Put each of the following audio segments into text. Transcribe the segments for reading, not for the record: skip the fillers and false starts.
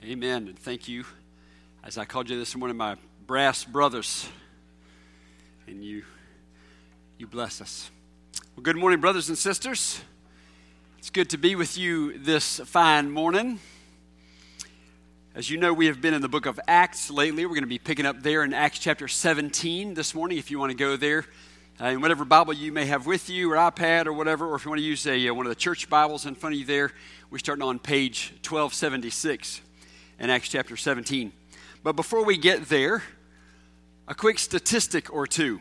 Amen, and thank you. As I called you this morning, my brass brothers, and you bless us. Well, good morning, brothers and sisters. It's good to be with you this fine morning. As you know, we have been in the book of Acts lately. We're going to be picking up there in Acts chapter 17 this morning, if you want to go there. In whatever Bible you may have with you, or iPad, or whatever, or if you want to use one of the church Bibles in front of you there, we're starting on page 1276 in Acts chapter 17. But before we get there, a quick statistic or two.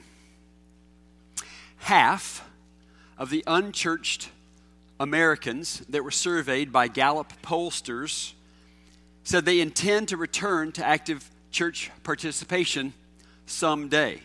Half of the unchurched Americans that were surveyed by Gallup pollsters said they intend to return to active church participation someday.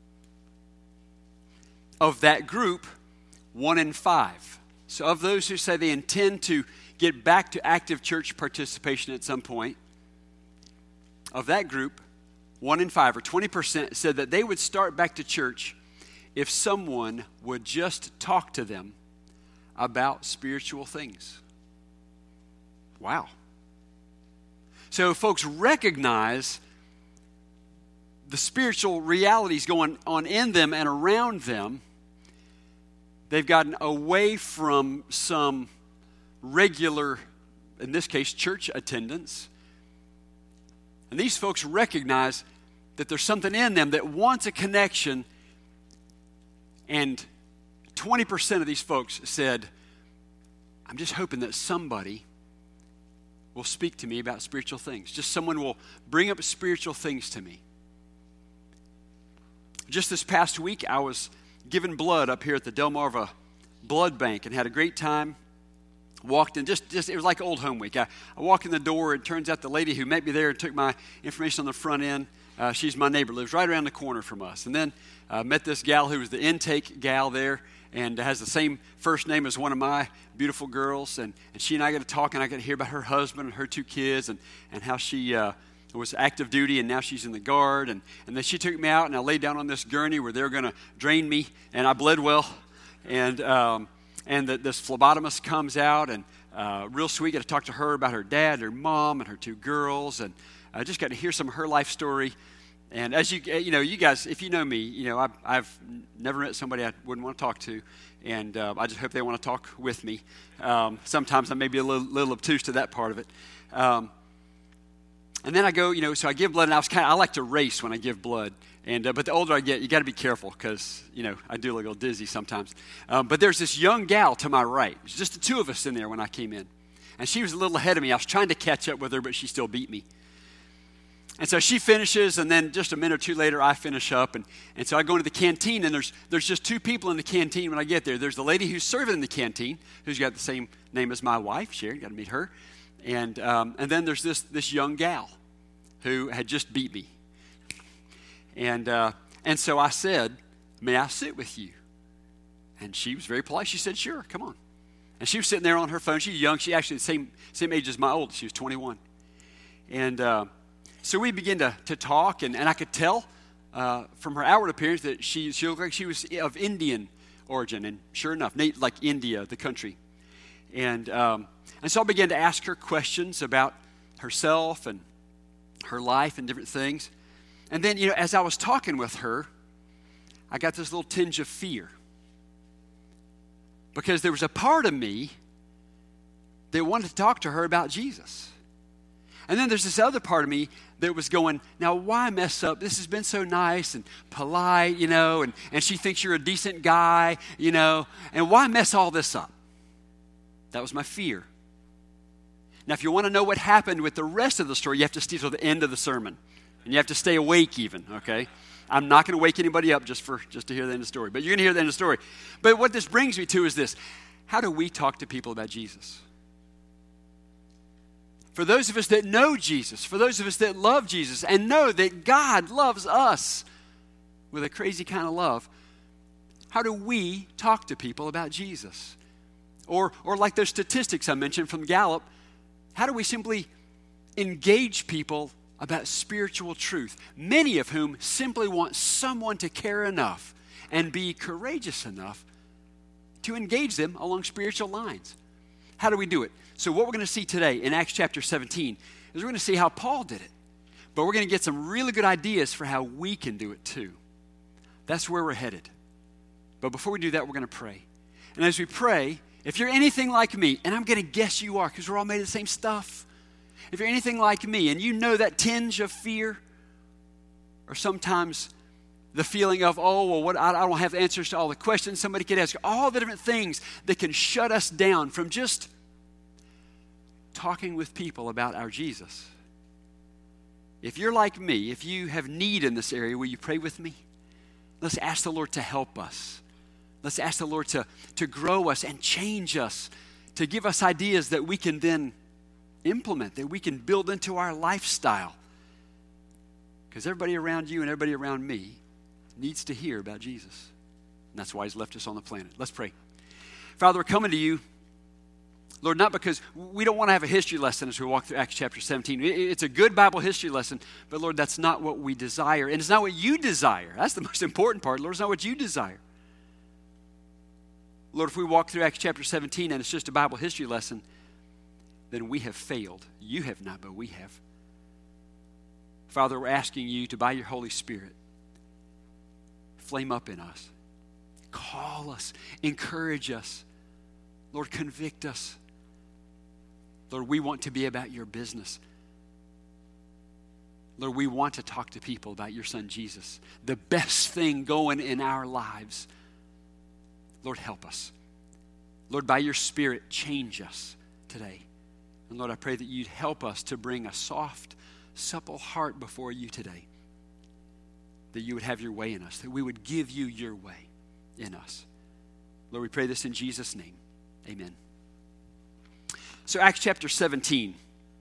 Of that group, 1 in 5. So of those who say they intend to get back to active church participation at some point, of that group, 1 in 5, or 20%, said that they would start back to church if someone would just talk to them about spiritual things. Wow. So folks recognize the spiritual realities going on in them and around them. They've gotten away from some regular, in this case, church attendance. And these folks recognize that there's something in them that wants a connection. And 20% of these folks said, I'm just hoping that somebody will speak to me about spiritual things. Just someone will bring up spiritual things to me. Just this past week, I was giving blood up here at the Delmarva Blood Bank and had a great time. Walked in, just it was like old home week. I walk in the door, and it turns out the lady who met me there and took my information on the front end, she's my neighbor, lives right around the corner from us. And then met this gal who was the intake gal there and has the same first name as one of my beautiful girls. And she and I got to talk, and I got to hear about her husband and her 2 kids and how she was active duty, and now she's in the guard. And then she took me out, and I laid down on this gurney where they were going to drain me, and I bled well. And this phlebotomist comes out, and real sweet. Got to talk to her about her dad, her mom, and her 2 girls, and I just got to hear some of her life story. And as you guys, if you know me, I've never met somebody I wouldn't want to talk to, and I just hope they want to talk with me. Sometimes I may be a little obtuse to that part of it. And then I go, so I give blood, and I like to race when I give blood. But the older I get, you got to be careful because, I do look a little dizzy sometimes. But there's this young gal to my right. It was just the 2 of us in there when I came in. And she was a little ahead of me. I was trying to catch up with her, but she still beat me. And so she finishes, and then just a minute or 2 later, I finish up. And so I go into the canteen, and there's just 2 people in the canteen when I get there. There's the lady who's serving in the canteen, who's got the same name as my wife, Sharon. Got to meet her. And then there's this young gal who had just beat me. And so I said, may I sit with you? And she was very polite. She said, sure, come on. And she was sitting there on her phone. She's young. She actually the same age as my oldest. She was 21. And so we began to talk, and I could tell from her outward appearance that she looked like she was of Indian origin. And sure enough, like India, the country. And so I began to ask her questions about herself and her life and different things. And then, as I was talking with her, I got this little tinge of fear. Because there was a part of me that wanted to talk to her about Jesus. And then there's this other part of me that was going, now why mess up? This has been so nice and polite, and she thinks you're a decent guy, and why mess all this up? That was my fear. Now, if you want to know what happened with the rest of the story, you have to stay till the end of the sermon. And you have to stay awake even, okay? I'm not going to wake anybody up just to hear the end of the story. But you're going to hear the end of the story. But what this brings me to is this. How do we talk to people about Jesus? For those of us that know Jesus, for those of us that love Jesus and know that God loves us with a crazy kind of love, how do we talk to people about Jesus? Or like those statistics I mentioned from Gallup, how do we simply engage people about spiritual truth, many of whom simply want someone to care enough and be courageous enough to engage them along spiritual lines? How do we do it? So what we're going to see today in Acts chapter 17, is we're going to see how Paul did it. But we're going to get some really good ideas for how we can do it too. That's where we're headed. But before we do that, we're going to pray. And as we pray, if you're anything like me, and I'm going to guess you are because we're all made of the same stuff. If you're anything like me and you know that tinge of fear, or sometimes the feeling of, I don't have the answers to all the questions somebody could ask, all the different things that can shut us down from just talking with people about our Jesus. If you're like me, if you have need in this area, will you pray with me? Let's ask the Lord to help us. Let's ask the Lord to grow us and change us, to give us ideas that we can then implement, that we can build into our lifestyle. Because everybody around you and everybody around me needs to hear about Jesus. And that's why he's left us on the planet. Let's pray. Father, we're coming to you, Lord, not because we don't want to have a history lesson as we walk through Acts chapter 17. It's a good Bible history lesson, but Lord, that's not what we desire. And it's not what you desire. That's the most important part, Lord. It's not what you desire. Lord, if we walk through Acts chapter 17 and it's just a Bible history lesson, then we have failed. You have not, but we have. Father, we're asking you to, by your Holy Spirit, flame up in us. Call us. Encourage us. Lord, convict us. Lord, we want to be about your business. Lord, we want to talk to people about your son Jesus, the best thing going in our lives. Lord, help us. Lord, by your Spirit, change us today. And Lord, I pray that you'd help us to bring a soft, supple heart before you today. That you would have your way in us, that we would give you your way in us. Lord, we pray this in Jesus' name. Amen. So Acts chapter 17.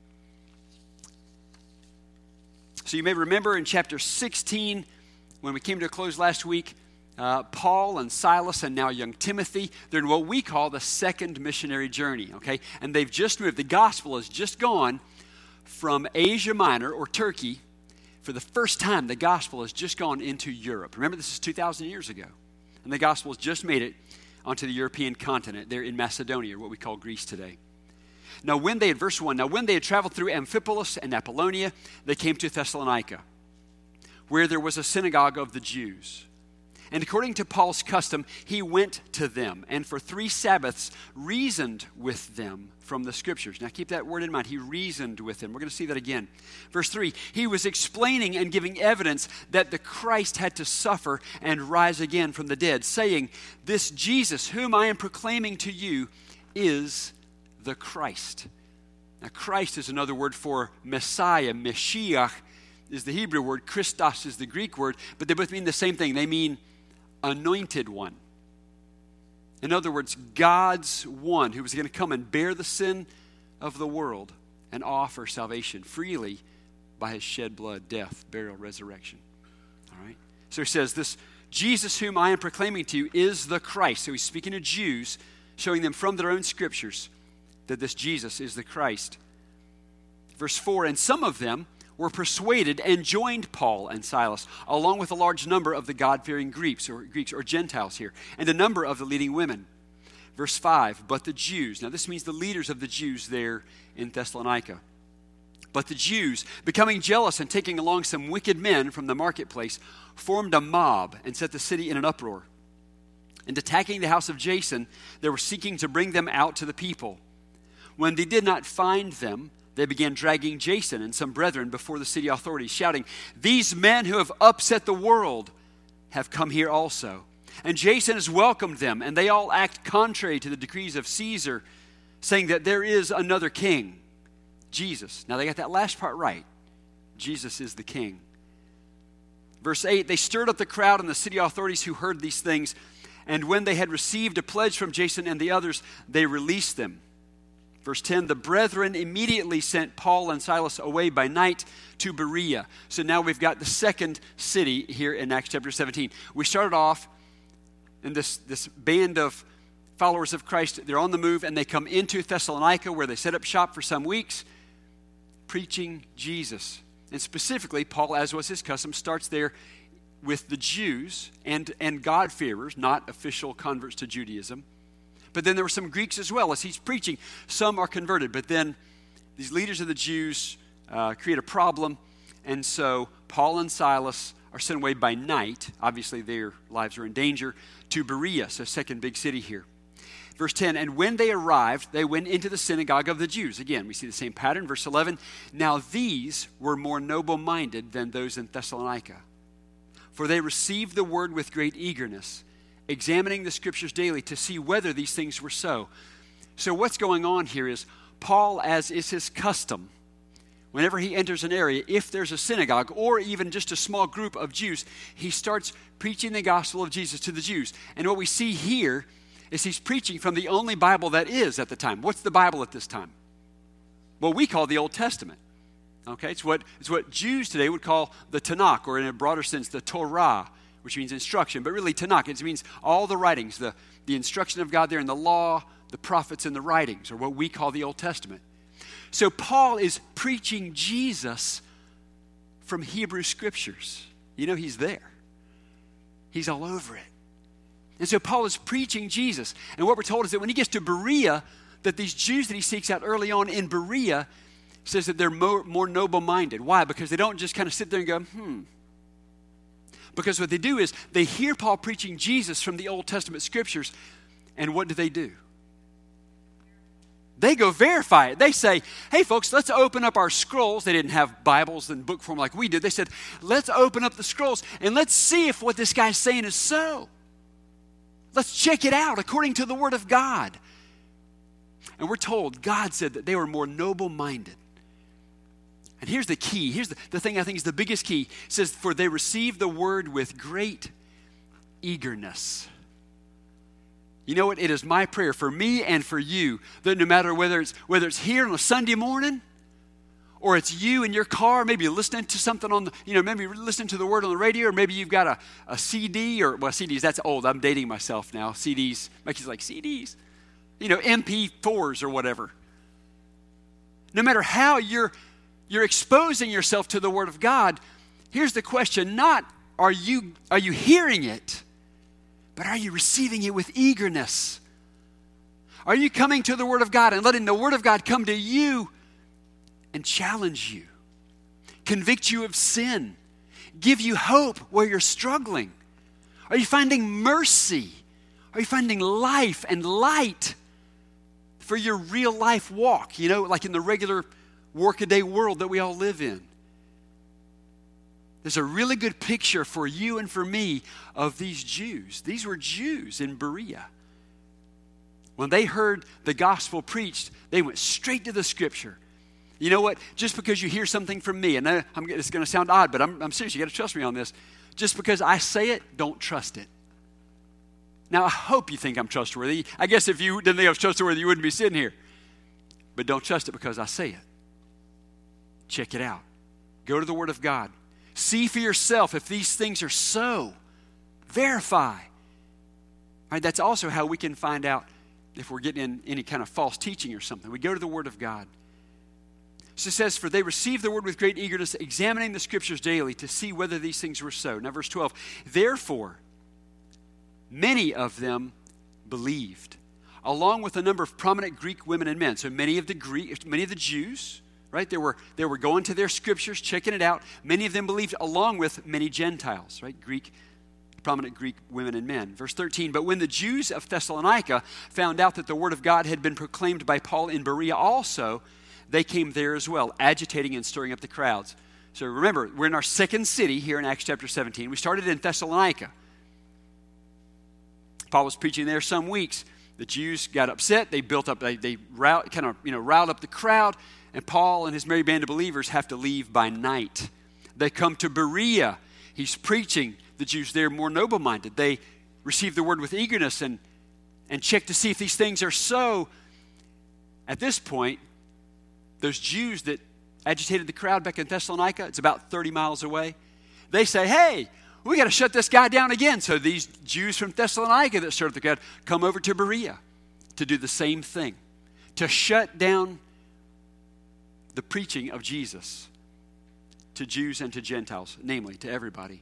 So you may remember in chapter 16, when we came to a close last week, Paul and Silas and now young Timothy, they're in what we call the second missionary journey, okay? And they've just moved. The gospel has just gone from Asia Minor or Turkey. For the first time, the gospel has just gone into Europe. Remember, this is 2,000 years ago. And the gospel has just made it onto the European continent. They're in Macedonia, what we call Greece today. Now, verse 1, now when they had traveled through Amphipolis and Apollonia, they came to Thessalonica, where there was a synagogue of the Jews. And according to Paul's custom, he went to them and for 3 Sabbaths reasoned with them from the Scriptures. Now keep that word in mind. He reasoned with them. We're going to see that again. Verse 3, he was explaining and giving evidence that the Christ had to suffer and rise again from the dead, saying, this Jesus whom I am proclaiming to you is the Christ. Now Christ is another word for Messiah. Mashiach is the Hebrew word. Christos is the Greek word. But they both mean the same thing. They mean anointed one. In other words, God's one who was going to come and bear the sin of the world and offer salvation freely by his shed blood, death, burial, resurrection. All right? So he says, this Jesus whom I am proclaiming to you is the Christ. So he's speaking to Jews, showing them from their own scriptures that this Jesus is the Christ. Verse 4, and some of them were persuaded and joined Paul and Silas, along with a large number of the God-fearing Greeks or Gentiles here, and a number of the leading women. Verse 5, but the Jews, now this means the leaders of the Jews there in Thessalonica. But the Jews, becoming jealous and taking along some wicked men from the marketplace, formed a mob and set the city in an uproar. And attacking the house of Jason, they were seeking to bring them out to the people. When they did not find them, they began dragging Jason and some brethren before the city authorities, shouting, these men who have upset the world have come here also. And Jason has welcomed them, and they all act contrary to the decrees of Caesar, saying that there is another king, Jesus. Now they got that last part right. Jesus is the king. Verse 8, they stirred up the crowd and the city authorities who heard these things, and when they had received a pledge from Jason and the others, they released them. Verse 10, the brethren immediately sent Paul and Silas away by night to Berea. So now we've got the second city here in Acts chapter 17. We started off in this band of followers of Christ. They're on the move and they come into Thessalonica where they set up shop for some weeks, preaching Jesus. And specifically, Paul, as was his custom, starts there with the Jews and God-fearers, not official converts to Judaism. But then there were some Greeks as well. As he's preaching, some are converted. But then these leaders of the Jews create a problem. And so Paul and Silas are sent away by night. Obviously, their lives are in danger, to Berea, so second big city here. Verse 10, and when they arrived, they went into the synagogue of the Jews. Again, we see the same pattern. Verse 11, now these were more noble-minded than those in Thessalonica, for they received the word with great eagerness, examining the scriptures daily to see whether these things were so. So what's going on here is Paul, as is his custom, whenever he enters an area, if there's a synagogue or even just a small group of Jews, he starts preaching the gospel of Jesus to the Jews. And what we see here is he's preaching from the only Bible that is at the time. What's the Bible at this time? Well, we call the Old Testament. Okay, it's what Jews today would call the Tanakh, or in a broader sense, the Torah, which means instruction. But really, Tanakh, it means all the writings, the instruction of God there in the law, the prophets, and the writings, or what we call the Old Testament. So Paul is preaching Jesus from Hebrew Scriptures. You know, he's there. He's all over it. And so Paul is preaching Jesus. And what we're told is that when he gets to Berea, that these Jews that he seeks out early on in Berea, says that they're more noble-minded. Why? Because they don't just kind of sit there and go, Because what they do is they hear Paul preaching Jesus from the Old Testament Scriptures, and what do? They go verify it. They say, hey, folks, let's open up our scrolls. They didn't have Bibles in book form like we did. They said, let's open up the scrolls and let's see if what this guy's saying is so. Let's check it out according to the Word of God. And we're told God said that they were more noble-minded. And here's the key. Here's the thing I think is the biggest key. It says, for they received the Word with great eagerness. You know what? It is my prayer for me and for you that no matter whether it's here on a Sunday morning, or it's you in your car, maybe listening to something on the, maybe listening to the word on the radio, or maybe you've got a CD, or, well, CDs, that's old. I'm dating myself now. CDs, my kids like CDs, MP4s or whatever. No matter how you're exposing yourself to the Word of God, here's the question, not are you hearing it, but are you receiving it with eagerness? Are you coming to the Word of God and letting the Word of God come to you and challenge you, convict you of sin, give you hope where you're struggling? Are you finding mercy? Are you finding life and light for your real life walk, like in the regular workaday world that we all live in? There's a really good picture for you and for me of these Jews. These were Jews in Berea. When they heard the gospel preached, they went straight to the Scripture. You know what? Just because you hear something from me, and it's going to sound odd, but I'm serious. You got to trust me on this. Just because I say it, don't trust it. Now, I hope you think I'm trustworthy. I guess if you didn't think I was trustworthy, you wouldn't be sitting here. But don't trust it because I say it. Check it out. Go to the Word of God. See for yourself if these things are so. Verify. Right, that's also how we can find out if we're getting in any kind of false teaching or something. We go to the Word of God. So it says, for they received the word with great eagerness, examining the Scriptures daily to see whether these things were so. Now verse 12, therefore, many of them believed, along with a number of prominent Greek women and men. So many of the Jews, right? They were going to their Scriptures, checking it out. Many of them believed, along with many Gentiles, right? Prominent Greek women and men. Verse 13, but when the Jews of Thessalonica found out that the word of God had been proclaimed by Paul in Berea also, they came there as well, agitating and stirring up the crowds. So remember, we're in our second city here in Acts chapter 17. We started in Thessalonica. Paul was preaching there some weeks. The Jews got upset. They riled up the crowd. And Paul and his merry band of believers have to leave by night. They come to Berea. He's preaching. The Jews there more noble-minded. They receive the word with eagerness and check to see if these things are so. At this point, those Jews that agitated the crowd back in Thessalonica, it's about 30 miles away. They say, hey, we got to shut this guy down again. So these Jews from Thessalonica that stirred the crowd come over to Berea to do the same thing, to shut down the preaching of Jesus to Jews and to Gentiles, namely to everybody.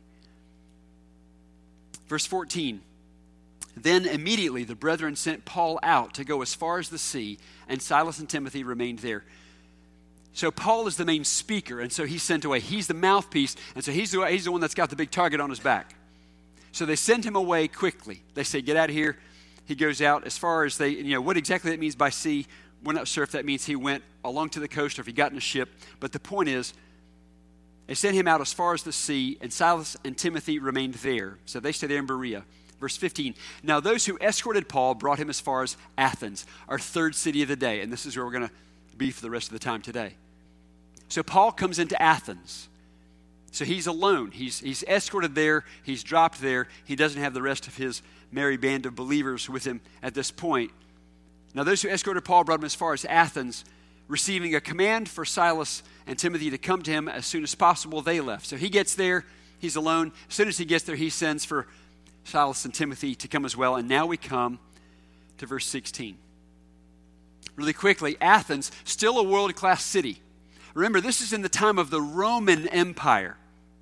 Verse 14, then immediately the brethren sent Paul out to go as far as the sea, and Silas and Timothy remained there. So Paul is the main speaker, and so he's sent away. He's the mouthpiece, and so he's the one that's got the big target on his back. So they send him away quickly. They say, get out of here. He goes out as far as what exactly that means by sea, we're not sure if that means he went along to the coast or if he got in a ship. But the point is, they sent him out as far as the sea, and Silas and Timothy remained there. So they stayed there in Berea. Verse 15, now those who escorted Paul brought him as far as Athens, our third city of the day. And this is where we're going to be for the rest of the time today. So Paul comes into Athens. So he's alone. He's escorted there. He's dropped there. He doesn't have the rest of his merry band of believers with him at this point. Now those who escorted Paul brought him as far as Athens, receiving a command for Silas and Timothy to come to him as soon as possible. They left. So he gets there. He's alone. As soon as he gets there, he sends for Silas and Timothy to come as well. And now we come to verse 16. Really quickly, Athens, still a world-class city. Remember, this is in the time of the Roman Empire.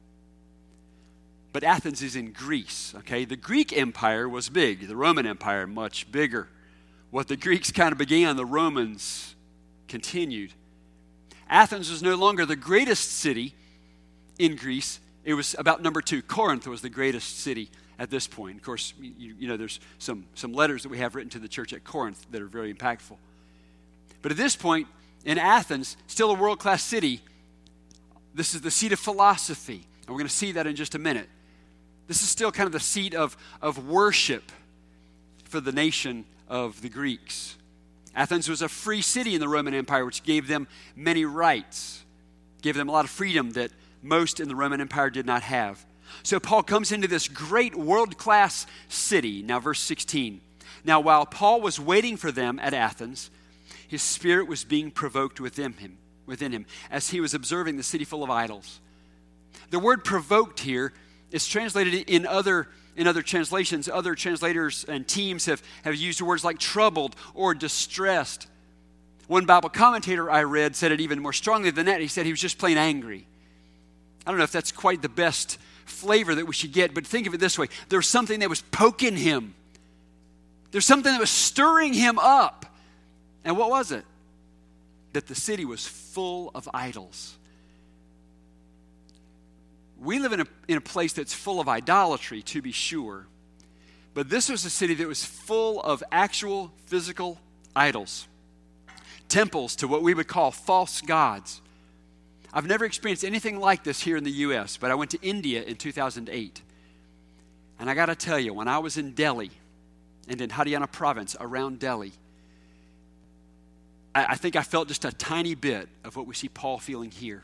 But Athens is in Greece, okay? The Greek Empire was big. The Roman Empire, much bigger. What the Greeks kind of began, the Romans continued. Athens was no longer the greatest city in Greece. It was about number 2. Corinth was the greatest city at this point. Of course, you know, there's some letters that we have written to the church at Corinth that are very impactful. But at this point, in Athens, still a world-class city, this is the seat of philosophy. And we're going to see that in just a minute. This is still kind of the seat of worship for the nation of the Greeks. Athens was a free city in the Roman Empire, which gave them many rights, gave them a lot of freedom that most in the Roman Empire did not have. So Paul comes into this great world-class city. Now, verse 16. Now, while Paul was waiting for them at Athens, his spirit was being provoked within him as he was observing the city full of idols. The word provoked here is translated in other translations. Other translators and teams have used words like troubled or distressed. One Bible commentator I read said it even more strongly than that. He said he was just plain angry. I don't know if that's quite the best flavor that we should get, but think of it this way. There was something that was poking him. There's something that was stirring him up. And what was it? That the city was full of idols. We live in a place that's full of idolatry, to be sure. But this was a city that was full of actual physical idols. Temples to what we would call false gods. I've never experienced anything like this here in the U.S., but I went to India in 2008. And I got to tell you, when I was in Delhi and in Haryana province around Delhi, I think I felt just a tiny bit of what we see Paul feeling here.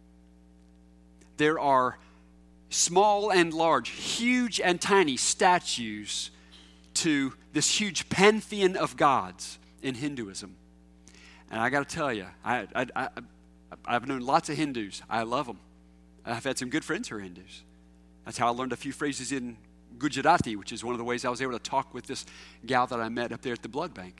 There are small and large, huge and tiny statues to this huge pantheon of gods in Hinduism. And I got to tell you, I've known lots of Hindus. I love them. I've had some good friends who are Hindus. That's how I learned a few phrases in Gujarati, which is one of the ways I was able to talk with this gal that I met up there at the blood bank.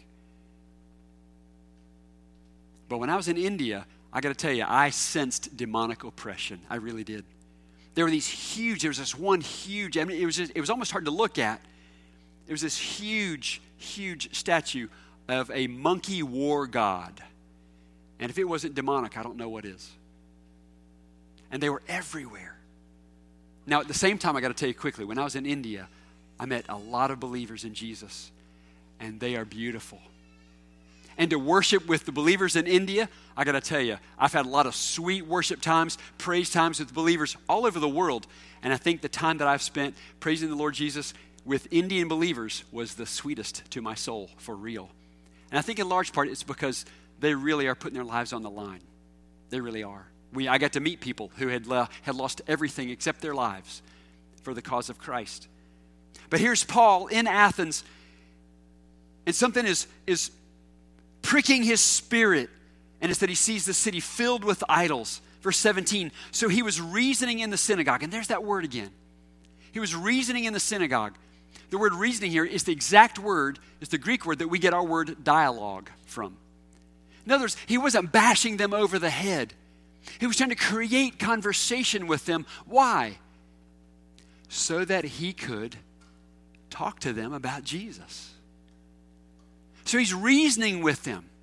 But when I was in India, I got to tell you, I sensed demonic oppression. I really did. There was this one huge, I mean, it was almost hard to look at. There was this huge, huge statue of a monkey war god. And if it wasn't demonic, I don't know what is. And they were everywhere. Now, at the same time, I got to tell you quickly, when I was in India, I met a lot of believers in Jesus, and they are beautiful. And to worship with the believers in India, I got to tell you, I've had a lot of sweet worship times, praise times with believers all over the world. And I think the time that I've spent praising the Lord Jesus with Indian believers was the sweetest to my soul, for real. And I think in large part it's because they really are putting their lives on the line. They really are. I got to meet people who had lost everything except their lives for the cause of Christ. But here's Paul in Athens, and something is pricking his spirit, and it's that he sees the city filled with idols. Verse 17, so he was reasoning in the synagogue, and there's that word again. He was reasoning in the synagogue. The word reasoning here is the exact word, is the Greek word that we get our word dialogue from. In other words, he wasn't bashing them over the head. He was trying to create conversation with them. Why? So that he could talk to them about Jesus. So he's reasoning with them.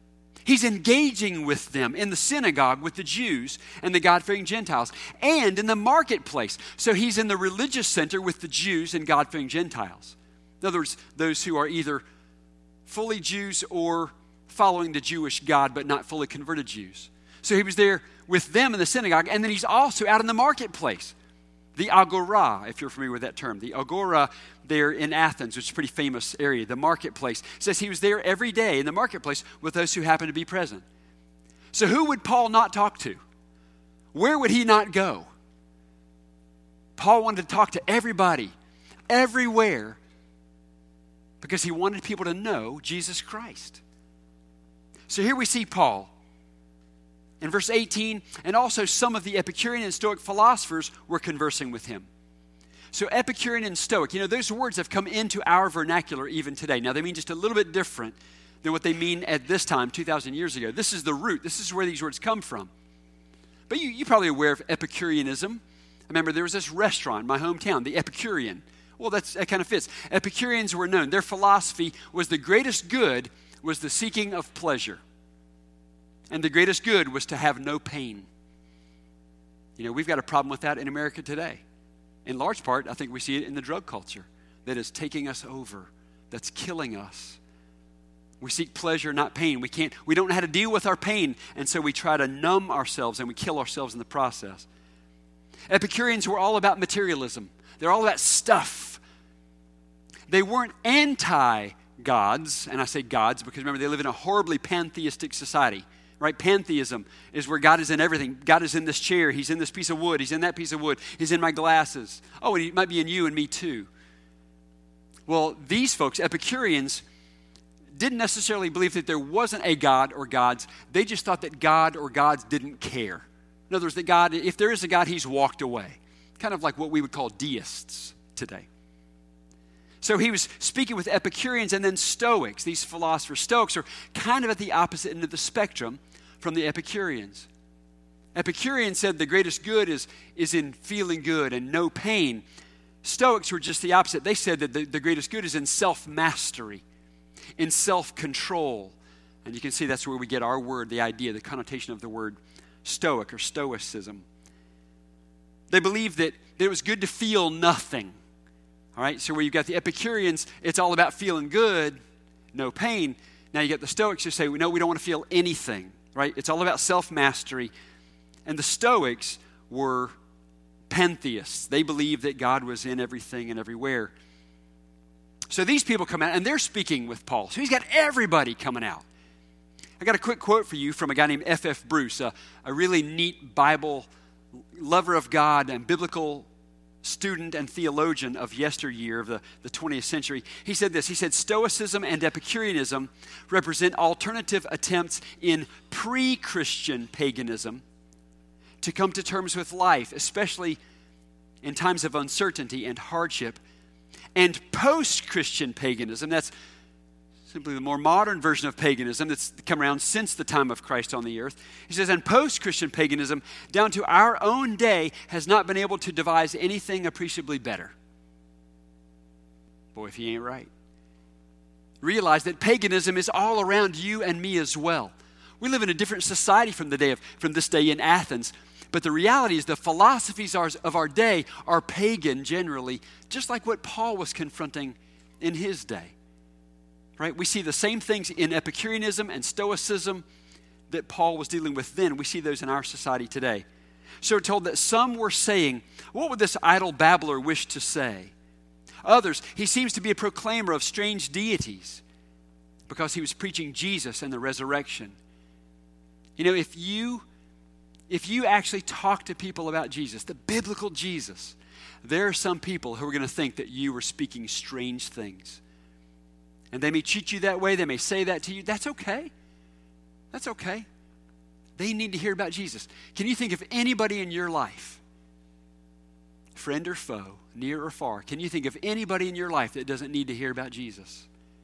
He's engaging with them in the synagogue with the Jews and the God-fearing Gentiles, and in the marketplace. So he's in the religious center with the Jews and God-fearing Gentiles. In other words, those who are either fully Jews or following the Jewish God but not fully converted Jews. So he was there with them in the synagogue, and then he's also out in the marketplace. The Agora, if you're familiar with that term. The Agora there in Athens, which is a pretty famous area, the marketplace. It says he was there every day in the marketplace with those who happened to be present. So who would Paul not talk to? Where would he not go? Paul wanted to talk to everybody, everywhere, because he wanted people to know Jesus Christ. So here we see Paul. In verse 18, and also some of the Epicurean and Stoic philosophers were conversing with him. So Epicurean and Stoic, those words have come into our vernacular even today. Now, they mean just a little bit different than what they mean at this time, 2,000 years ago. This is the root. This is where these words come from. But you're probably aware of Epicureanism. I remember there was this restaurant in my hometown, the Epicurean. Well, that kind of fits. Epicureans were known. Their philosophy was the greatest good was the seeking of pleasure. And the greatest good was to have no pain. We've got a problem with that in America today. In large part, I think we see it in the drug culture that is taking us over, that's killing us. We seek pleasure, not pain. We don't know how to deal with our pain, and so we try to numb ourselves and we kill ourselves in the process. Epicureans were all about materialism. They're all about stuff. They weren't anti-gods, and I say gods because remember, they live in a horribly pantheistic society. Right? Pantheism is where God is in everything. God is in this chair. He's in this piece of wood. He's in that piece of wood. He's in my glasses. Oh, and he might be in you and me too. Well, these folks, Epicureans, didn't necessarily believe that there wasn't a God or gods. They just thought that God or gods didn't care. In other words, that God, if there is a God, he's walked away. Kind of like what we would call deists today. So he was speaking with Epicureans and then Stoics, these philosophers. Stoics are kind of at the opposite end of the spectrum from the Epicureans. Epicureans said the greatest good is in feeling good and no pain. Stoics were just the opposite. They said that the greatest good is in self-mastery, in self-control. And you can see that's where we get our word, the idea, the connotation of the word Stoic or Stoicism. They believed that it was good to feel nothing. All right, so where you've got the Epicureans, it's all about feeling good, no pain. Now you got the Stoics who say, no, we don't want to feel anything, right? It's all about self-mastery. And the Stoics were pantheists. They believed that God was in everything and everywhere. So these people come out, and they're speaking with Paul. So he's got everybody coming out. I got a quick quote for you from a guy named F.F. Bruce, a really neat Bible lover of God and biblical student and theologian of yesteryear, of the 20th century. He said this. He said, Stoicism and Epicureanism represent alternative attempts in pre-Christian paganism to come to terms with life, especially in times of uncertainty and hardship. And post-Christian paganism, that's simply the more modern version of paganism that's come around since the time of Christ on the earth. He says, and post-Christian paganism, down to our own day, has not been able to devise anything appreciably better. Boy, if he ain't right. Realize that paganism is all around you and me as well. We live in a different society from this day in Athens. But the reality is the philosophies of our day are pagan generally, just like what Paul was confronting in his day. Right? We see the same things in Epicureanism and Stoicism that Paul was dealing with then. We see those in our society today. So we're told that some were saying, what would this idle babbler wish to say? Others, he seems to be a proclaimer of strange deities because he was preaching Jesus and the resurrection. If you actually talk to people about Jesus, the biblical Jesus, there are some people who are going to think that you were speaking strange things. And they may treat you that way. They may say that to you. That's okay. That's okay. They need to hear about Jesus. Can you think of anybody in your life, friend or foe, near or far, can you think of anybody in your life that doesn't need to hear about Jesus?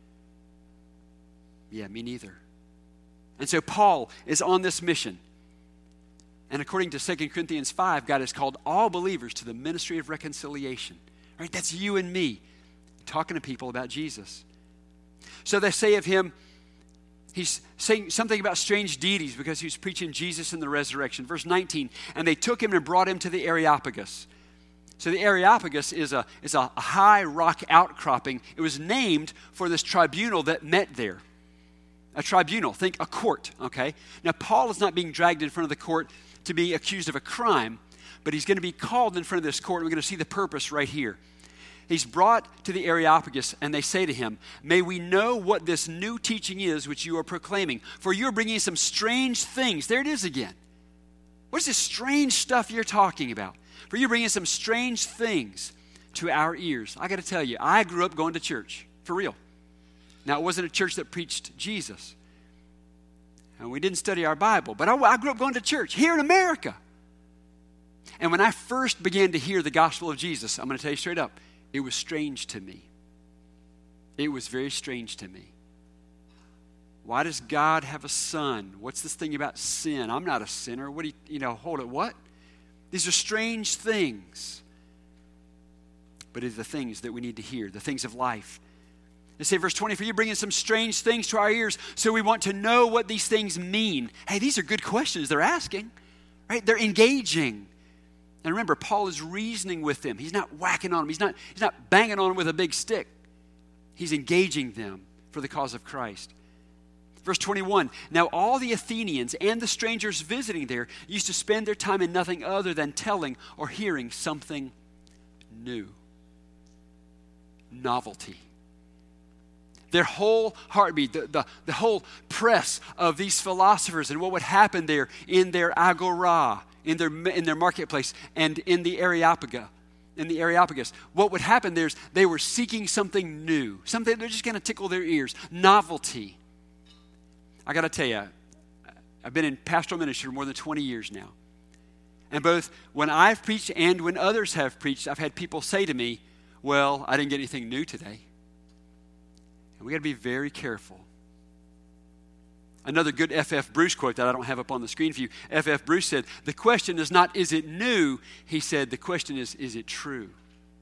Yeah, me neither. And so Paul is on this mission. And according to 2 Corinthians 5, God has called all believers to the ministry of reconciliation. Right? That's you and me talking to people about Jesus. So they say of him, He's saying something about strange deities because he was preaching Jesus and the resurrection. Verse 19, and they took him and brought him to the Areopagus. So the Areopagus is a high rock outcropping. It was named for this tribunal that met there. A tribunal, think a court, okay? Now Paul is not being dragged in front of the court to be accused of a crime, but he's going to be called in front of this court, and we're going to see the purpose right here. He's brought to the Areopagus, and they say to him, may we know what this new teaching is which you are proclaiming, for you are bringing some strange things. There it is again. What is this strange stuff you're talking about? For you're bringing some strange things to our ears. I got to tell you, I grew up going to church, for real. Now, it wasn't a church that preached Jesus, and we didn't study our Bible, but I grew up going to church here in America. And when I first began to hear the gospel of Jesus, I'm going to tell you straight up, it was strange to me. It was very strange to me. Why does God have a son? What's this thing about sin? I'm not a sinner. What do hold it, what? These are strange things. But it's the things that we need to hear, the things of life. They say, verse 20, for you bringing some strange things to our ears, so we want to know what these things mean. Hey, these are good questions they're asking, right? They're engaging. And remember, Paul is reasoning with them. He's not whacking on them. He's not banging on them with a big stick. He's engaging them for the cause of Christ. Verse 21, now all the Athenians and the strangers visiting there used to spend their time in nothing other than telling or hearing something new. Novelty. Their whole heartbeat, the whole press of these philosophers and what would happen there in their agora, in their marketplace, and in the Areopagus. What would happen there is they were seeking something new, something they're just going to tickle their ears. Novelty. I got to tell you, I've been in pastoral ministry for more than 20 years now. And both when I've preached and when others have preached, I've had people say to me, well, I didn't get anything new today. And we got to be very careful. Another good F.F. Bruce quote that I don't have up on the screen for you. F.F. Bruce said, the question is not, is it new? He said, the question is it true?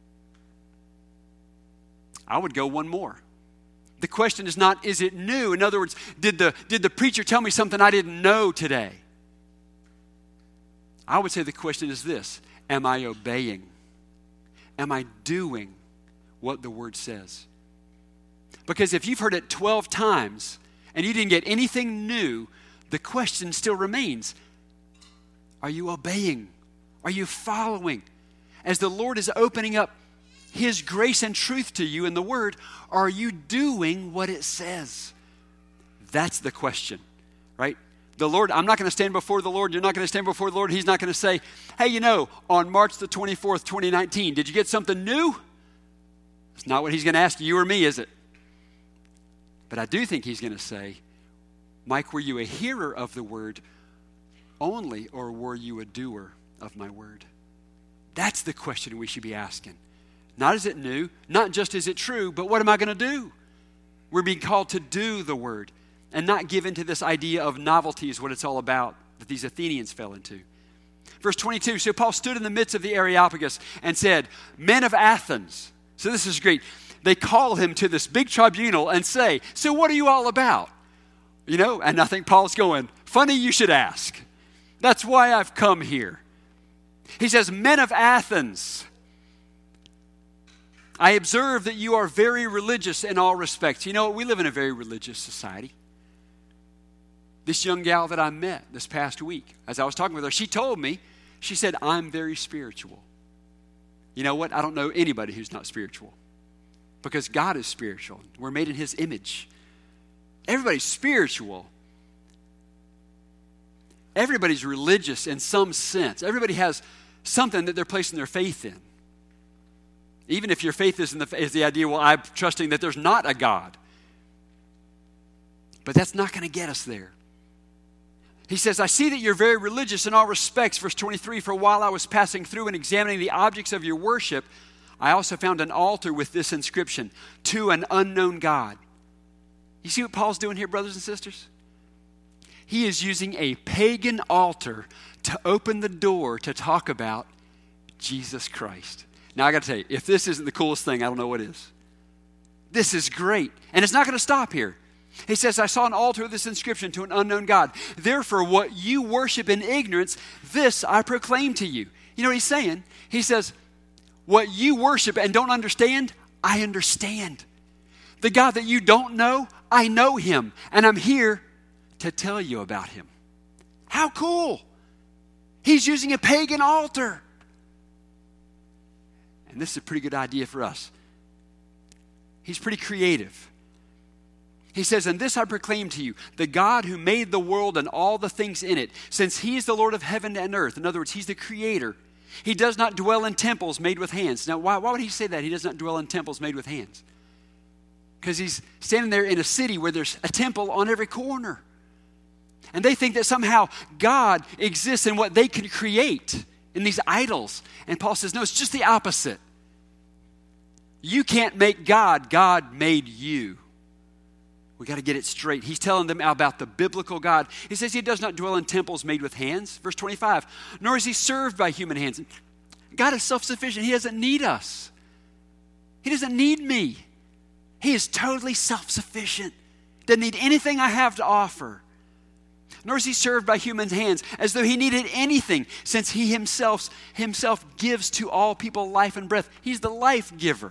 I would go one more. The question is not, is it new? In other words, did the preacher tell me something I didn't know today? I would say the question is this, am I obeying? Am I doing what the Word says? Because if you've heard it 12 times and you didn't get anything new, the question still remains, are you obeying? Are you following? As the Lord is opening up His grace and truth to you in the Word, are you doing what it says? That's the question, right? The Lord, I'm not going to stand before the Lord. You're not going to stand before the Lord. He's not going to say, hey, on March the 24th, 2019, did you get something new? It's not what He's going to ask you or me, is it? But I do think He's going to say, Mike, were you a hearer of the Word only, or were you a doer of my Word? That's the question we should be asking. Not is it new, not just is it true, but what am I going to do? We're being called to do the Word and not give into this idea of novelty is what it's all about that these Athenians fell into. Verse 22, so Paul stood in the midst of the Areopagus and said, men of Athens. So this is great. They call him to this big tribunal and say, so what are you all about? And I think Paul's going, funny you should ask. That's why I've come here. He says, men of Athens, I observe that you are very religious in all respects. We live in a very religious society. This young gal that I met this past week, as I was talking with her, she told me, she said, I'm very spiritual. You know what? I don't know anybody who's not spiritual. Because God is spiritual. We're made in His image. Everybody's spiritual. Everybody's religious in some sense. Everybody has something that they're placing their faith in. Even if your faith is the idea, well, I'm trusting that there's not a God. But that's not going to get us there. He says, I see that you're very religious in all respects. Verse 23, for while I was passing through and examining the objects of your worship, I also found an altar with this inscription, to an unknown God. You see what Paul's doing here, brothers and sisters? He is using a pagan altar to open the door to talk about Jesus Christ. Now, I got to tell you, if this isn't the coolest thing, I don't know what is. This is great. And it's not going to stop here. He says, I saw an altar with this inscription to an unknown God. Therefore, what you worship in ignorance, this I proclaim to you. You know what he's saying? He says, what you worship and don't understand, I understand. The God that you don't know, I know him. And I'm here to tell you about him. How cool. He's using a pagan altar. And this is a pretty good idea for us. He's pretty creative. He says, and this I proclaim to you, the God who made the world and all the things in it, since he is the Lord of heaven and earth. In other words, he's the creator. He does not dwell in temples made with hands. Now, why would he say that? He does not dwell in temples made with hands. Because he's standing there in a city where there's a temple on every corner. And they think that somehow God exists in what they can create in these idols. And Paul says, no, it's just the opposite. You can't make God. God made you. We got to get it straight. He's telling them about the biblical God. He says he does not dwell in temples made with hands. Verse 25, nor is he served by human hands. God is self-sufficient. He doesn't need us. He doesn't need me. He is totally self-sufficient. Doesn't need anything I have to offer. Nor is he served by human hands as though he needed anything, since he himself gives to all people life and breath. He's the life giver.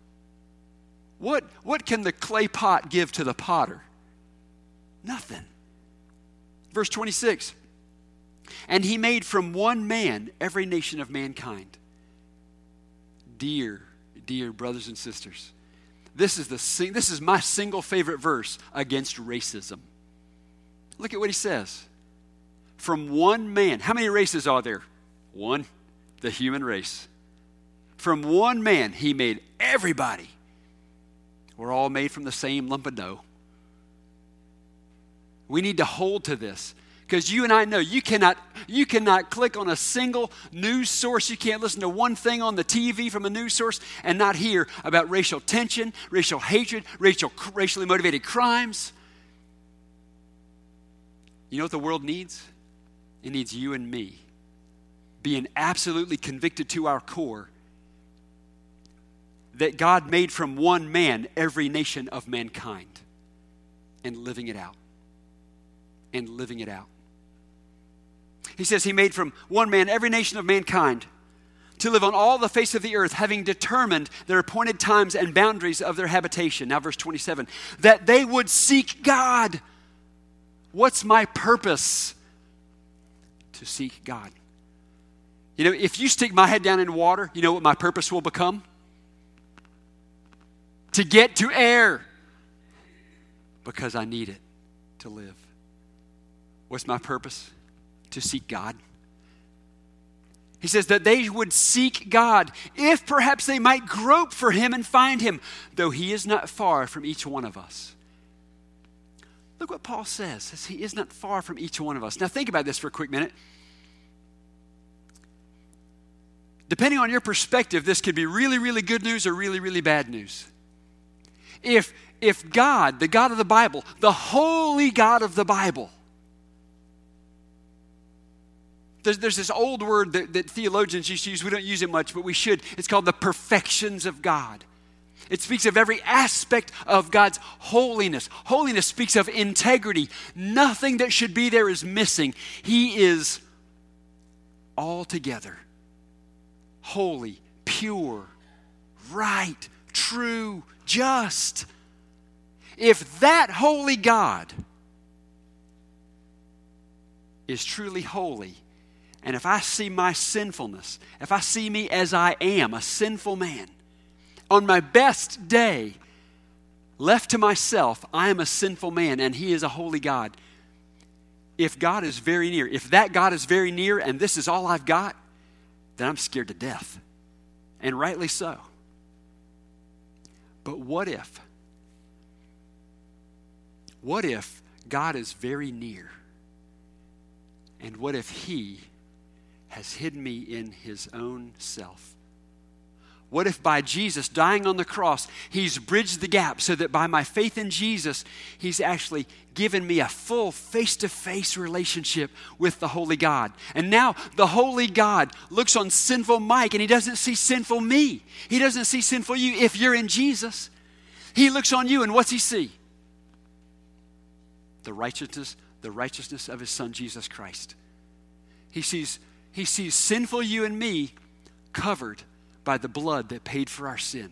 What can the clay pot give to the potter? Nothing. Verse 26. And he made from one man every nation of mankind. Dear brothers and sisters, this is my single favorite verse against racism. Look at what he says. From one man. How many races are there? One. The human race. From one man, he made everybody. We're all made from the same lump of dough. We need to hold to this. Because you and I know you cannot click on a single news source. You can't listen to one thing on the TV from a news source and not hear about racial tension, racial hatred, racially motivated crimes. You know what the world needs? It needs you and me being absolutely convicted to our core that God made from one man every nation of mankind, and living it out. And living it out. He says he made from one man every nation of mankind to live on all the face of the earth, having determined their appointed times and boundaries of their habitation. Now verse 27, that they would seek God. What's my purpose? To seek God. You know, if you stick my head down in water, you know what my purpose will become? To get to air. Because I need it to live. What's my purpose? To seek God. He says that they would seek God, if perhaps they might grope for him and find him, though he is not far from each one of us. Look what Paul says. He is not far from each one of us. Now think about this for a quick minute. Depending on your perspective, this could be really, really good news or really, really bad news. If God, the God of the Bible, the holy God of the Bible, there's this old word that theologians used to use. We don't use it much, but we should. It's called the perfections of God. It speaks of every aspect of God's holiness. Holiness speaks of integrity. Nothing that should be there is missing. He is altogether holy, pure, right, true, just. If that holy God is truly holy, and if I see my sinfulness, if I see me as I am, a sinful man, on my best day, left to myself, I am a sinful man and he is a holy God. If God is very near, if that God is very near and this is all I've got, then I'm scared to death. And rightly so. But what if God is very near? And what if he has hidden me in his own self? What if by Jesus dying on the cross, he's bridged the gap so that by my faith in Jesus, he's actually given me a full face-to-face relationship with the holy God. And now the holy God looks on sinful Mike and he doesn't see sinful me. He doesn't see sinful you if you're in Jesus. He looks on you and what's he see? the righteousness of his Son, Jesus Christ. He sees sinful you and me covered by the blood that paid for our sin.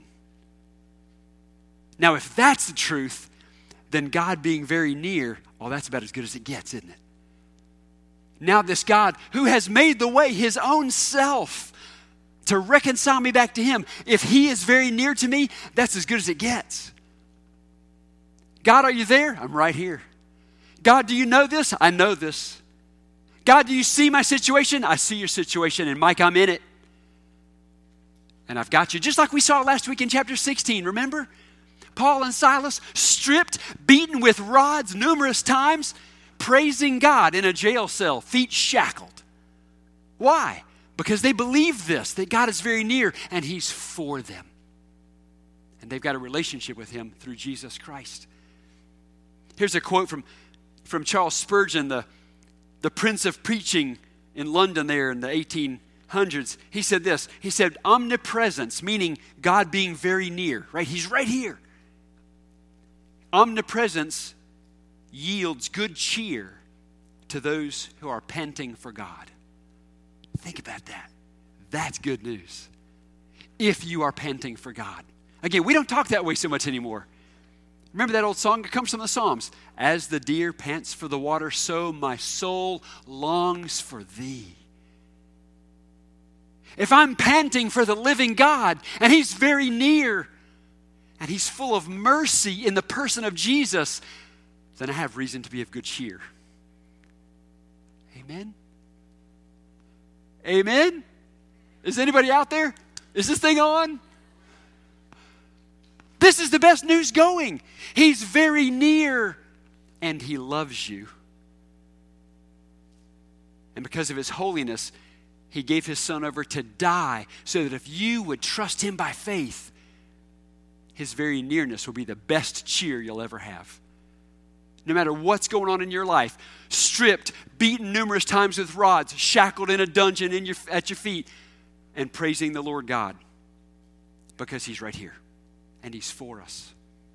Now, if that's the truth, then God being very near, that's about as good as it gets, isn't it? Now this God who has made the way, his own self, to reconcile me back to him, if he is very near to me, that's as good as it gets. God, are you there? I'm right here. God, do you know this? I know this. God, do you see my situation? I see your situation. And Mike, I'm in it. And I've got you. Just like we saw last week in chapter 16, remember? Paul and Silas stripped, beaten with rods numerous times, praising God in a jail cell, feet shackled. Why? Because they believe this, that God is very near and he's for them. And they've got a relationship with him through Jesus Christ. Here's a quote from Charles Spurgeon, the Prince of Preaching in London there in the 1800s. He said this, he said, omnipresence, meaning God being very near, right? He's right here. Omnipresence yields good cheer to those who are panting for God. Think about that. That's good news. If you are panting for God. Again, we don't talk that way so much anymore. Remember that old song? It comes from the Psalms. As the deer pants for the water, so my soul longs for thee. If I'm panting for the living God, and he's very near, and he's full of mercy in the person of Jesus, then I have reason to be of good cheer. Amen? Amen? Is anybody out there? Is this thing on? This is the best news going. He's very near and he loves you. And because of his holiness, he gave his Son over to die so that if you would trust him by faith, his very nearness will be the best cheer you'll ever have. No matter what's going on in your life, stripped, beaten numerous times with rods, shackled in a dungeon at your feet, and praising the Lord God because he's right here and he's for us.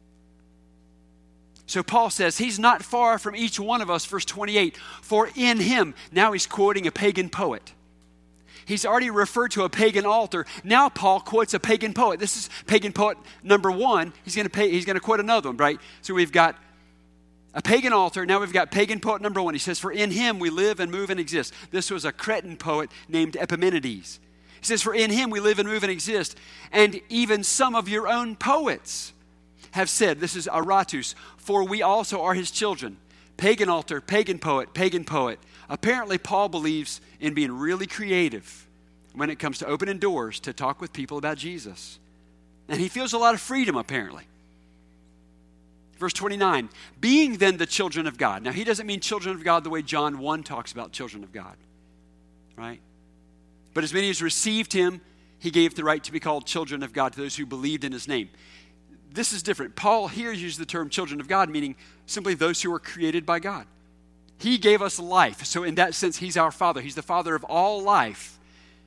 So Paul says he's not far from each one of us, verse 28, for in him, now he's quoting a pagan poet. He's already referred to a pagan altar. Now Paul quotes a pagan poet. This is pagan poet number one. He's going to quote another one, right? So we've got a pagan altar. Now we've got pagan poet number one. He says, for in him we live and move and exist. This was a Cretan poet named Epimenides. He says, for in him we live and move and exist. And even some of your own poets have said, this is Aratus, for we also are his children. Pagan altar, pagan poet, pagan poet. Apparently Paul believes in being really creative when it comes to opening doors to talk with people about Jesus. And he feels a lot of freedom apparently. Verse 29, being then the children of God. Now he doesn't mean children of God the way John 1 talks about children of God, right? But as many as received him, he gave the right to be called children of God to those who believed in his name. This is different. Paul here uses the term children of God, meaning simply those who were created by God. He gave us life. So in that sense, he's our Father. He's the Father of all life.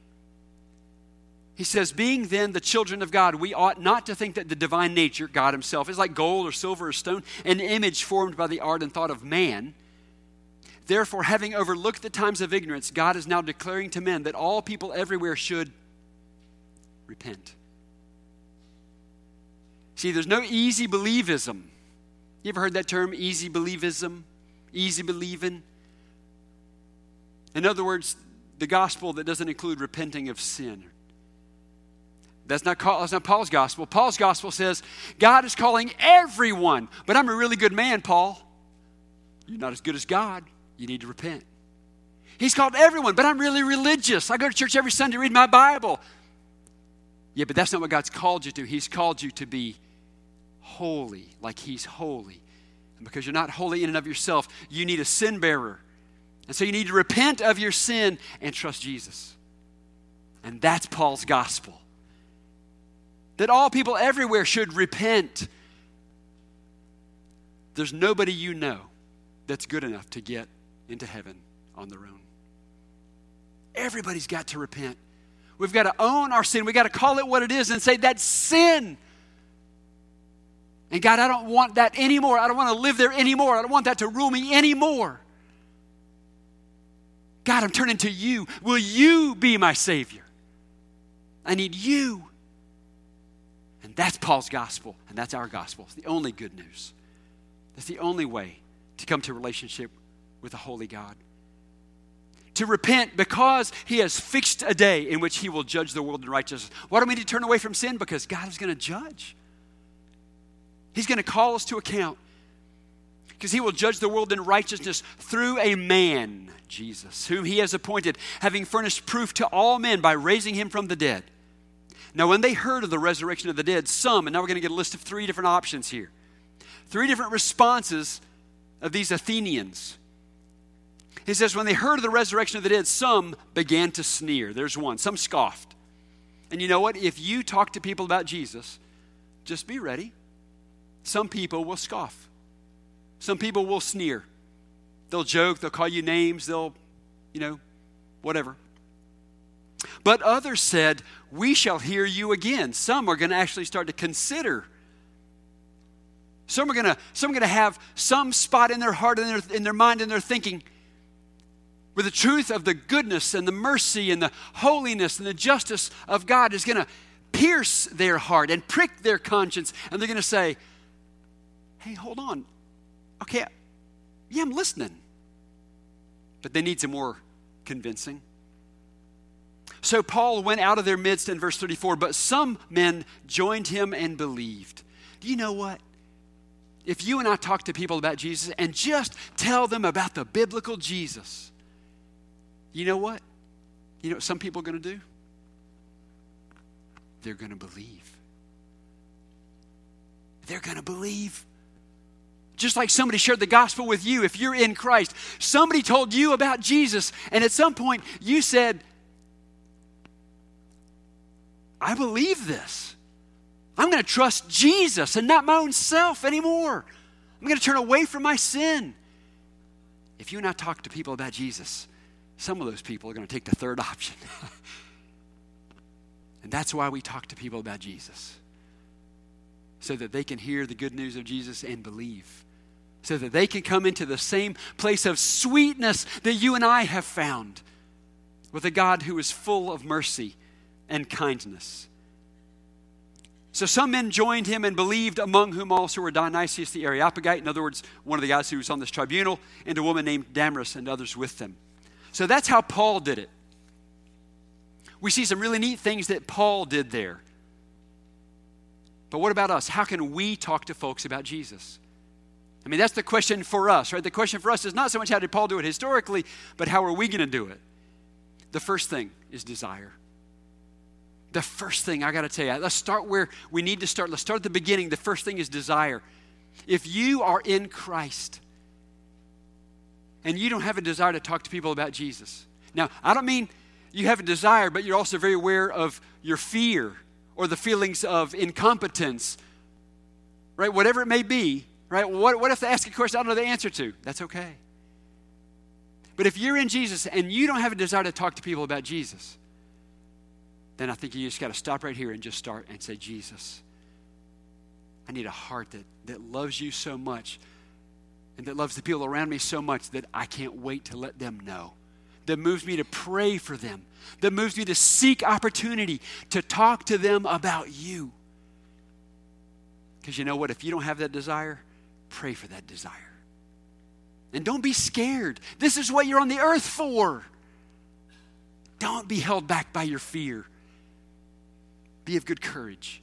He says, being then the children of God, we ought not to think that the divine nature, God himself, is like gold or silver or stone, an image formed by the art and thought of man. Therefore, having overlooked the times of ignorance, God is now declaring to men that all people everywhere should repent. See, there's no easy believism. You ever heard that term, easy believism? Easy believing? In other words, the gospel that doesn't include repenting of sin. That's not Paul's gospel. Paul's gospel says, God is calling everyone. But I'm a really good man, Paul. You're not as good as God. You need to repent. He's called everyone, but I'm really religious. I go to church every Sunday, read my Bible. Yeah, but that's not what God's called you to. He's called you to be holy, like he's holy. And because you're not holy in and of yourself, you need a sin bearer. And so you need to repent of your sin and trust Jesus. And that's Paul's gospel. That all people everywhere should repent. There's nobody you know that's good enough to get into heaven on their own. Everybody's got to repent. We've got to own our sin. We've got to call it what it is and say, that's sin. And God, I don't want that anymore. I don't want to live there anymore. I don't want that to rule me anymore. God, I'm turning to you. Will you be my Savior? I need you. And that's Paul's gospel, and that's our gospel. It's the only good news. That's the only way to come to a relationship with a holy God. To repent because he has fixed a day in which he will judge the world in righteousness. Why do we need to turn away from sin? Because God is going to judge. He's going to call us to account. Because he will judge the world in righteousness through a man, Jesus, whom he has appointed, having furnished proof to all men by raising him from the dead. Now, when they heard of the resurrection of the dead, some, and now we're going to get a list of 3 different options here. 3 different responses of these Athenians. He says, when they heard of the resurrection of the dead, some began to sneer. There's one. Some scoffed. And you know what? If you talk to people about Jesus, just be ready. Some people will scoff. Some people will sneer. They'll joke, they'll call you names, they'll, whatever. But others said, we shall hear you again. Some are going to actually start to consider. Some are going to have some spot in their heart, in their mind, in their thinking, where the truth of the goodness and the mercy and the holiness and the justice of God is going to pierce their heart and prick their conscience. And they're going to say, hey, hold on. Okay, yeah, I'm listening. But they need some more convincing. So Paul went out of their midst in verse 34, but some men joined him and believed. Do you know what? If you and I talk to people about Jesus and just tell them about the biblical Jesus, you know what? You know what some people are going to do? They're going to believe. They're going to believe. Just like somebody shared the gospel with you, if you're in Christ, somebody told you about Jesus, and at some point you said, I believe this. I'm going to trust Jesus and not my own self anymore. I'm going to turn away from my sin. If you and I talk to people about Jesus, some of those people are going to take the third option. And that's why we talk to people about Jesus. So that they can hear the good news of Jesus and believe. So that they can come into the same place of sweetness that you and I have found with a God who is full of mercy and kindness. So some men joined him and believed, among whom also were Dionysius the Areopagite, in other words, one of the guys who was on this tribunal, and a woman named Damaris and others with them. So that's how Paul did it. We see some really neat things that Paul did there. But what about us? How can we talk to folks about Jesus? I mean, that's the question for us, right? The question for us is not so much how did Paul do it historically, but how are we going to do it? The first thing is desire. The first thing, I got to tell you, let's start where we need to start. Let's start at the beginning. The first thing is desire. If you are in Christ and you don't have a desire to talk to people about Jesus. Now, I don't mean you have a desire, but you're also very aware of your fear or the feelings of incompetence, right? Whatever it may be, right? What if they ask a question I don't know the answer to? That's okay. But if you're in Jesus and you don't have a desire to talk to people about Jesus, then I think you just got to stop right here and just start and say, Jesus, I need a heart that loves you so much and that loves the people around me so much that I can't wait to let them know. That moves me to pray for them. That moves me to seek opportunity to talk to them about you. Because you know what? If you don't have that desire, pray for that desire. And don't be scared. This is what you're on the earth for. Don't be held back by your fear. Be of good courage.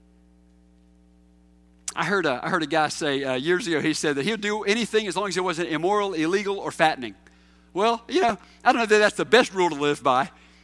I heard a guy say years ago, he said that he'll do anything as long as it wasn't immoral, illegal, or fattening. Well, I don't know that that's the best rule to live by.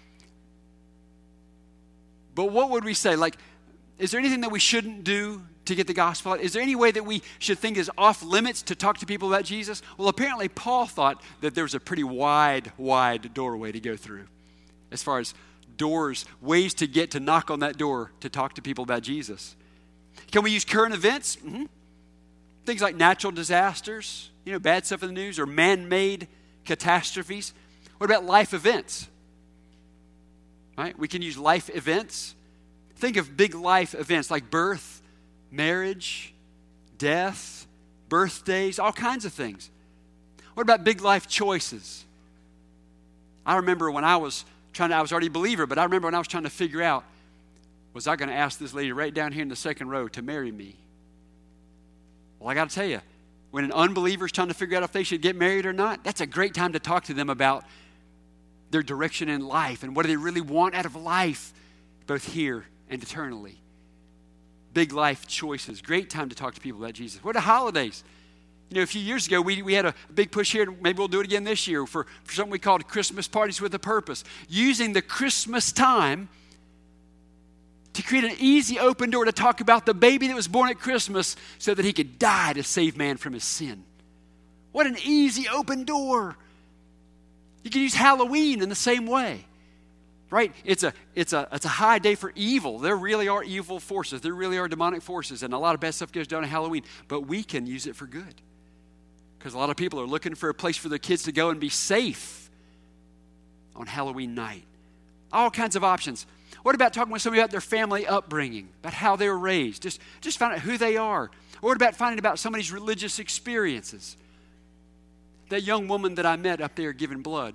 But what would we say? Like, is there anything that we shouldn't do to get the gospel out? Is there any way that we should think is off limits to talk to people about Jesus? Well, apparently Paul thought that there was a pretty wide doorway to go through as far as doors, ways to get to knock on that door to talk to people about Jesus. Can we use current events? Mm-hmm. Things like natural disasters, bad stuff in the news, or man-made catastrophes. What about life events? Right? We can use life events. Think of big life events like birth, marriage, death, birthdays, all kinds of things. What about big life choices? I remember when I was already a believer, but I remember when I was trying to figure out, was I going to ask this lady right down here in the second row to marry me? Well, I got to tell you, when an unbeliever is trying to figure out if they should get married or not, that's a great time to talk to them about their direction in life and what do they really want out of life, both here and eternally. Big life choices. Great time to talk to people about Jesus. What are holidays? You know, a few years ago, we had a big push here. Maybe we'll do it again this year for something we called Christmas Parties with a Purpose. Using the Christmas time to create an easy open door to talk about the baby that was born at Christmas so that he could die to save man from his sin. What an easy open door. You can use Halloween in the same way, right? It's a high day for evil. There really are evil forces. There really are demonic forces, and a lot of bad stuff goes down on Halloween. But we can use it for good because a lot of people are looking for a place for their kids to go and be safe on Halloween night. All kinds of options. What about talking with somebody about their family upbringing, about how they were raised? Just find out who they are. Or what about finding about somebody's religious experiences? That young woman that I met up there giving blood,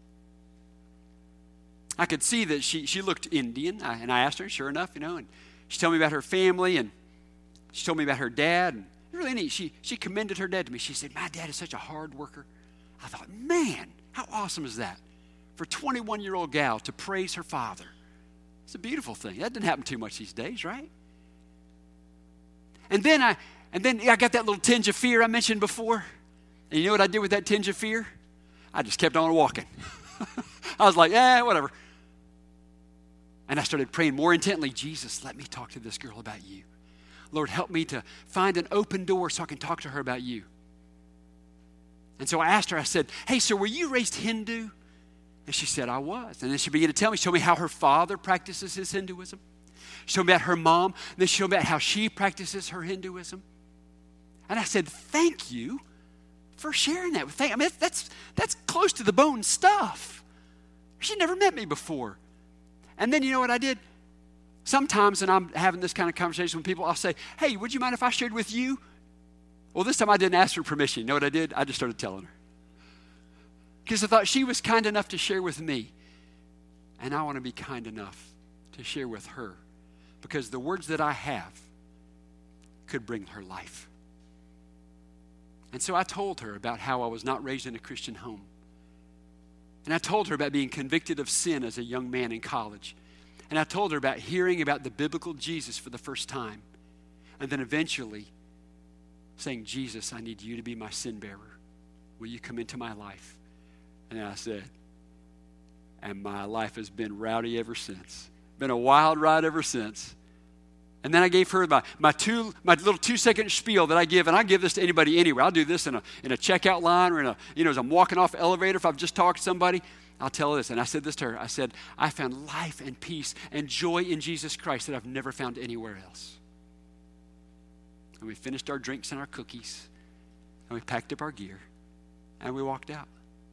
I could see that she looked Indian, and I asked her, sure enough, and she told me about her family, and she told me about her dad, and it was really neat. She commended her dad to me. She said, my dad is such a hard worker. I thought, man, how awesome is that? For a 21-year-old gal to praise her father. It's a beautiful thing. That doesn't happen too much these days, right? And then I got that little tinge of fear I mentioned before. And you know what I did with that tinge of fear? I just kept on walking. I was like, whatever. And I started praying more intently, Jesus, let me talk to this girl about you. Lord, help me to find an open door so I can talk to her about you. And so I asked her, I said, hey, so were you raised Hindu? And she said, I was. And then she began to tell me, show me how her father practices his Hinduism. She told me about her mom. And then she told me about how she practices her Hinduism. And I said, thank you for sharing that. I mean, that's close to the bone stuff. She never met me before. And then you know what I did? Sometimes when I'm having this kind of conversation with people, I'll say, hey, would you mind if I shared with you? Well, this time I didn't ask for permission. You know what I did? I just started telling her. Because I thought she was kind enough to share with me. And I want to be kind enough to share with her. Because the words that I have could bring her life. And so I told her about how I was not raised in a Christian home. And I told her about being convicted of sin as a young man in college. And I told her about hearing about the biblical Jesus for the first time. And then eventually saying, Jesus, I need you to be my sin bearer. Will you come into my life? And I said, and my life has been rowdy ever since. Been a wild ride ever since. And then I gave her my little 2-second spiel that I give, and I give this to anybody anywhere. I'll do this in a checkout line or as I'm walking off the elevator. If I've just talked to somebody, I'll tell this. And I said this to her. I said, I found life and peace and joy in Jesus Christ that I've never found anywhere else. And we finished our drinks and our cookies, and we packed up our gear, and we walked out.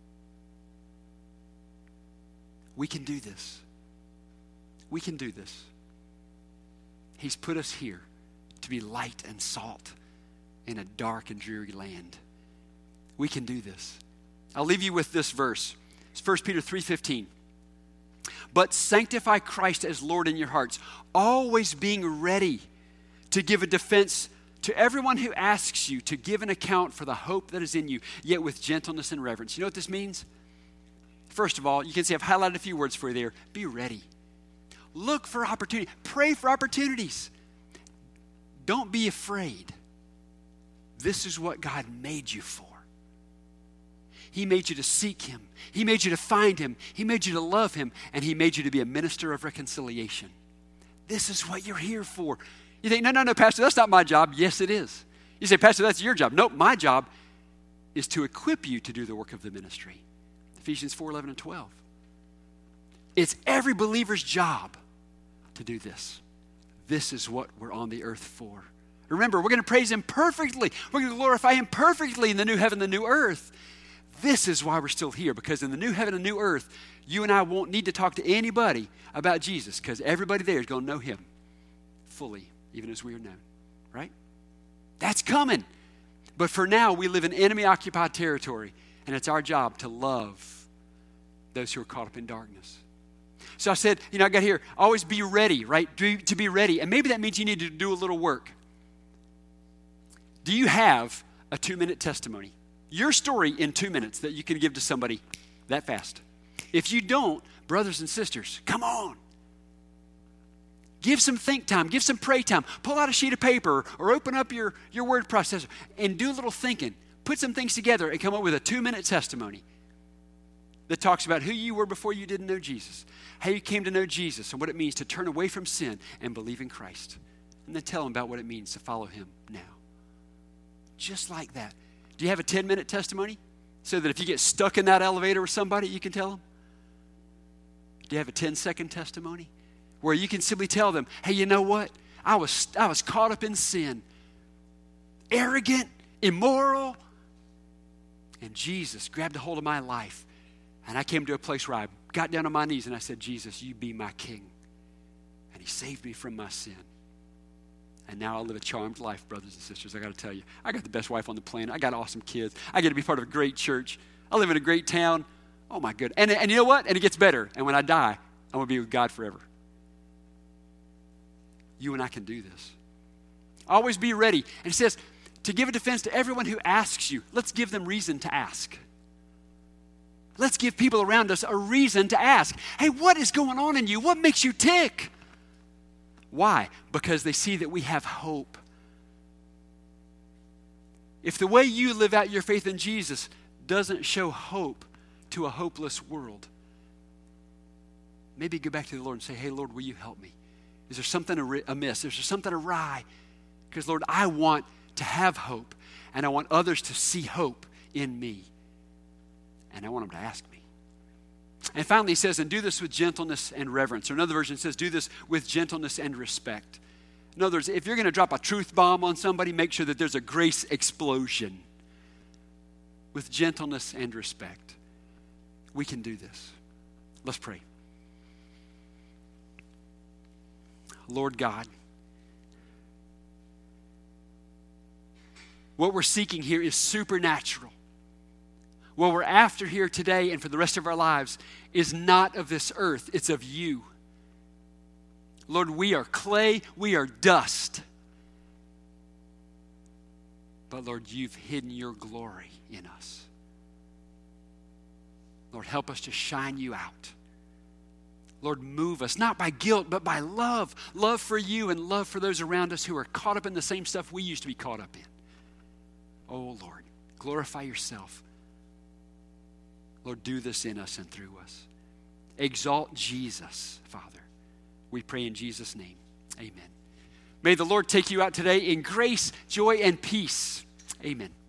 We can do this. We can do this. He's put us here to be light and salt in a dark and dreary land. We can do this. I'll leave you with this verse. It's 1 Peter 3:15. But sanctify Christ as Lord in your hearts, always being ready to give a defense to everyone who asks you to give an account for the hope that is in you, yet with gentleness and reverence. You know what this means? First of all, you can see I've highlighted a few words for you there. Be ready. Look for opportunity. Pray for opportunities. Don't be afraid. This is what God made you for. He made you to seek Him. He made you to find Him. He made you to love Him. And He made you to be a minister of reconciliation. This is what you're here for. You think, no, Pastor, that's not my job. Yes, it is. You say, Pastor, that's your job. Nope, my job is to equip you to do the work of the ministry. Ephesians 4:11 and 12. It's every believer's job to do this. This is what we're on the earth for. Remember, we're going to praise Him perfectly. We're going to glorify Him perfectly in the new heaven, the new earth. This is why we're still here, because in the new heaven and new earth, you and I won't need to talk to anybody about Jesus, because everybody there is going to know Him fully, even as we are known. Right? That's coming. But for now, we live in enemy-occupied territory, and it's our job to love those who are caught up in darkness. So I said, I got here, always be ready, right? To be ready. And maybe that means you need to do a little work. Do you have a 2-minute testimony? Your story in 2 minutes that you can give to somebody that fast. If you don't, brothers and sisters, come on. Give some think time. Give some pray time. Pull out a sheet of paper or open up your word processor and do a little thinking. Put some things together and come up with a 2-minute testimony that talks about who you were before you didn't know Jesus, how you came to know Jesus, and what it means to turn away from sin and believe in Christ. And then tell them about what it means to follow him now. Just like that. Do you have a 10-minute testimony so that if you get stuck in that elevator with somebody, you can tell them? Do you have a 10-second testimony where you can simply tell them, hey, you know what? I was caught up in sin, arrogant, immoral, and Jesus grabbed a hold of my life, and I came to a place where I got down on my knees and I said, Jesus, you be my king. And he saved me from my sin. And now I live a charmed life, brothers and sisters. I got to tell you, I got the best wife on the planet. I got awesome kids. I get to be part of a great church. I live in a great town. Oh, my goodness. And you know what? And it gets better. And when I die, I'm going to be with God forever. You and I can do this. Always be ready. And it says, to give a defense to everyone who asks you. Let's give them reason to ask. Let's give people around us a reason to ask. Hey, what is going on in you? What makes you tick? Why? Because they see that we have hope. If the way you live out your faith in Jesus doesn't show hope to a hopeless world, maybe go back to the Lord and say, hey, Lord, will you help me? Is there something amiss? Is there something awry? Because, Lord, I want to have hope, and I want others to see hope in me. And I want them to ask me. And finally, he says, and do this with gentleness and reverence. Or another version says, do this with gentleness and respect. In other words, if you're going to drop a truth bomb on somebody, make sure that there's a grace explosion. With gentleness and respect. We can do this. Let's pray. Lord God, what we're seeking here is supernatural. What we're after here today and for the rest of our lives is not of this earth, it's of you. Lord, we are clay, we are dust. But Lord, you've hidden your glory in us. Lord, help us to shine you out. Lord, move us, not by guilt, but by love. Love for you and love for those around us who are caught up in the same stuff we used to be caught up in. Oh, Lord, glorify yourself. Lord, do this in us and through us. Exalt Jesus, Father. We pray in Jesus' name. Amen. May the Lord take you out today in grace, joy, and peace. Amen.